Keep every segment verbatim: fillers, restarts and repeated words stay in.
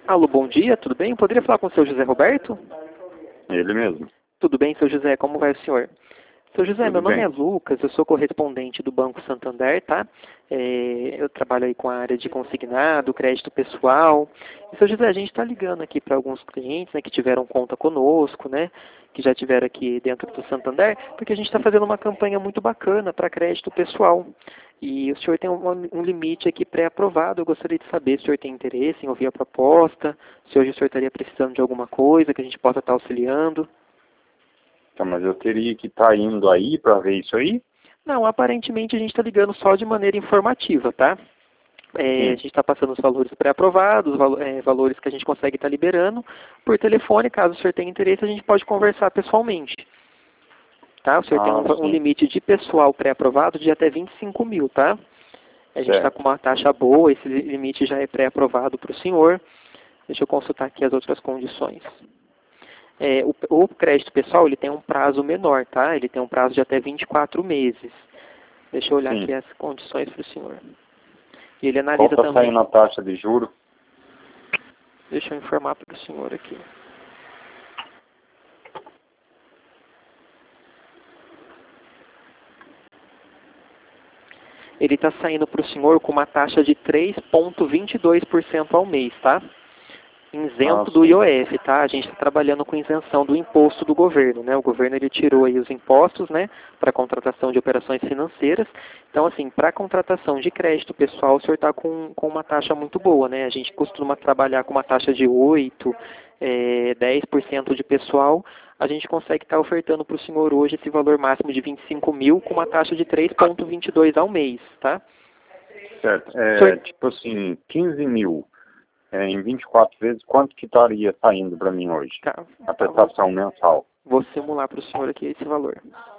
Alô, bom dia, tudo bem? Eu poderia falar com o seu José Roberto? Ele mesmo. Tudo bem, seu José, como vai o senhor? Seu José, Tudo meu nome bem. é Lucas, eu sou correspondente do Banco Santander, tá? É, eu trabalho aí com a área de consignado, crédito pessoal. E, seu José, a gente está ligando aqui para alguns clientes, né, que tiveram conta conosco, né, que já tiveram aqui dentro do Santander, porque a gente está fazendo uma campanha muito bacana para crédito pessoal. E o senhor tem um, um limite aqui pré-aprovado. Eu gostaria de saber se o senhor tem interesse em ouvir a proposta, se hoje o senhor estaria precisando de alguma coisa que a gente possa estar auxiliando. Então, mas eu teria que estar indo aí para ver isso aí? Não, aparentemente a gente está ligando só de maneira informativa, tá? É, a Sim. gente está passando os valores pré-aprovados, valo, é, valores que a gente consegue estar liberando por telefone. Caso o senhor tenha interesse, a gente pode conversar pessoalmente. Tá? O senhor tem Ah, um, um sim. limite de pessoal pré-aprovado de até vinte e cinco mil, tá? A gente está Certo. com uma taxa boa, esse limite já é pré-aprovado para o senhor. Deixa eu consultar aqui as outras condições. É, o, o crédito pessoal ele tem um prazo menor, tá? Ele tem um prazo de até vinte e quatro meses. Deixa eu olhar Sim. aqui as condições para o senhor. E ele Qual analisa está também. saindo a taxa de juros? Deixa eu informar para o senhor aqui. Ele está saindo para o senhor com uma taxa de três vírgula vinte e dois por cento ao mês, tá? Ah, Isento do sim. I O F, tá? A gente está trabalhando com isenção do imposto do governo, né? O governo ele tirou aí os impostos, né? Para contratação de operações financeiras. Então, assim, para contratação de crédito pessoal, o senhor está com, com uma taxa muito boa, né? A gente costuma trabalhar com uma taxa de oito, é, dez por cento de pessoal. A gente consegue estar tá ofertando para o senhor hoje esse valor máximo de vinte e cinco mil com uma taxa de três vírgula vinte e dois ao mês, tá? Certo. O É, senhor, tipo assim, quinze mil é, em vinte e quatro vezes, quanto que estaria saindo para mim hoje? tá, A tá, vou, prestação mensal. vou simular para o senhor aqui esse valor.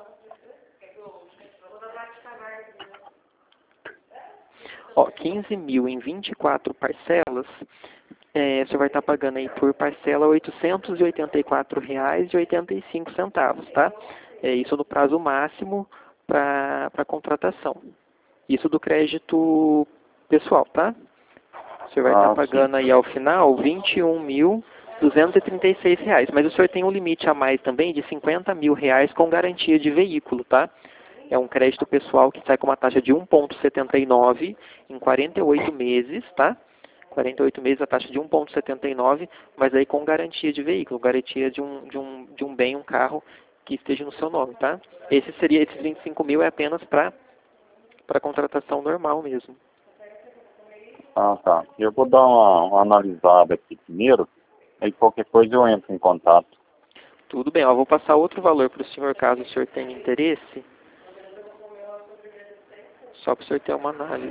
Ó, quinze mil em vinte e quatro parcelas, é, você vai estar pagando aí por parcela oitocentos e oitenta e quatro reais e oitenta e cinco centavos, tá? É isso no prazo máximo para a contratação. Isso do crédito pessoal, tá? Você vai estar Ah, sim. pagando aí ao final vinte e um mil duzentos e trinta e seis reais, mas o senhor tem um limite a mais também de cinquenta mil reais com garantia de veículo, tá? É um crédito pessoal que sai com uma taxa de um vírgula setenta e nove em quarenta e oito meses, tá? quarenta e oito meses a taxa de um vírgula setenta e nove, mas aí com garantia de veículo, garantia de um, de um, de um bem, um carro que esteja no seu nome, tá? Esse seria, esses vinte e cinco mil é apenas para para contratação normal mesmo. Ah, tá. Eu vou dar uma, uma analisada aqui primeiro, aí qualquer coisa eu entro em contato. Tudo bem, ó, vou passar outro valor para o senhor, caso o senhor tenha interesse, só para o senhor ter uma análise.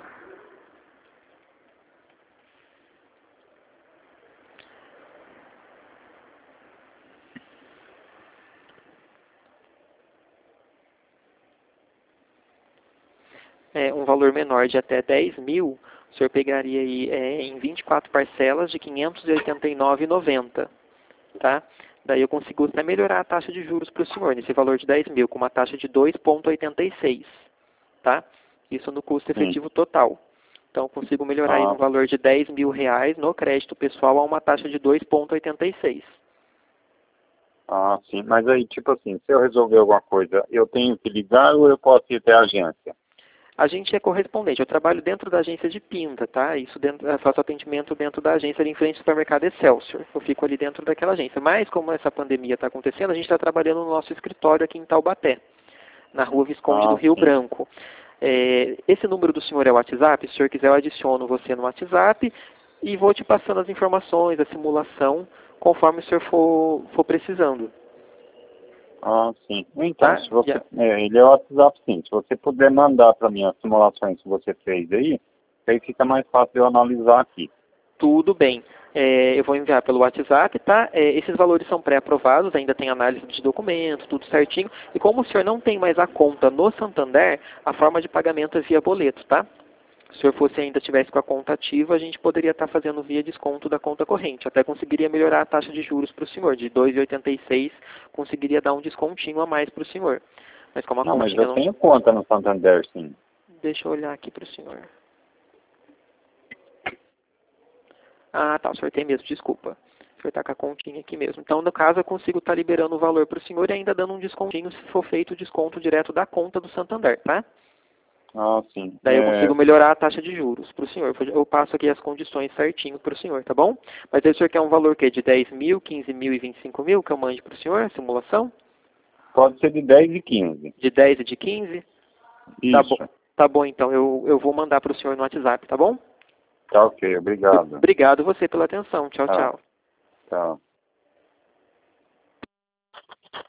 É, um valor menor de até dez mil, o senhor pegaria aí é, em vinte e quatro parcelas de quinhentos e oitenta e nove reais e noventa centavos, tá? Daí eu consigo até melhorar a taxa de juros para o senhor, nesse valor de dez mil, com uma taxa de dois vírgula oitenta e seis, tá? Isso no custo Sim. efetivo total. Então eu consigo melhorar aí Ah, no valor de dez mil reais no crédito pessoal a uma taxa de dois vírgula oitenta e seis. ah, sim. Mas aí, tipo assim, se eu resolver alguma coisa, eu tenho que ligar ou eu posso ir até a agência? A gente é correspondente, eu trabalho dentro da agência de Pinda, tá? Isso dentro, eu faço atendimento dentro da agência ali em frente ao supermercado Excelsior. Eu fico ali dentro daquela agência. Mas como essa pandemia está acontecendo, a gente está trabalhando no nosso escritório aqui em Taubaté, na rua Visconde do Ah, Rio sim. Branco. É, esse número do senhor é o WhatsApp? Se o senhor quiser, eu adiciono você no WhatsApp e vou te passando as informações, a simulação, conforme o senhor for, for precisando, Ah, sim. Então, tá? se você, Já. é, ele é o WhatsApp, sim. Se você puder mandar para mim as simulações que você fez aí, aí fica mais fácil de eu analisar aqui. Tudo bem. É, eu vou enviar pelo WhatsApp, tá? É, esses valores são pré-aprovados, ainda tem análise de documentos, tudo certinho. E como o senhor não tem mais a conta no Santander, a forma de pagamento é via boleto, tá? Se o senhor fosse ainda tivesse com a conta ativa, a gente poderia estar fazendo via desconto da conta corrente. Até conseguiria melhorar a taxa de juros para o senhor. De dois vírgula oitenta e seis, conseguiria dar um descontinho a mais para o senhor. Mas como a Não, mas continha eu não... tenho conta no Santander, sim. Deixa eu olhar aqui para o senhor. Ah, tá, o senhor tem mesmo, desculpa. O senhor está com a continha aqui mesmo. Então, no caso, eu consigo estar liberando o valor para o senhor e ainda dando um descontinho se for feito o desconto direto da conta do Santander, tá? Ah, sim. Daí eu É, consigo melhorar a taxa de juros para o senhor. Eu passo aqui as condições certinho para o senhor, tá bom? Mas aí o senhor quer um valor que de dez mil, quinze mil e vinte e cinco mil que eu mande para o senhor, a simulação? pode ser de dez e quinze. De dez e de quinze? Tá bom, Isso. tá bom então. Eu, eu vou mandar para o senhor no WhatsApp, tá bom? Tá ok, obrigado. Obrigado você pela atenção. Tchau, Tá, tchau. tchau.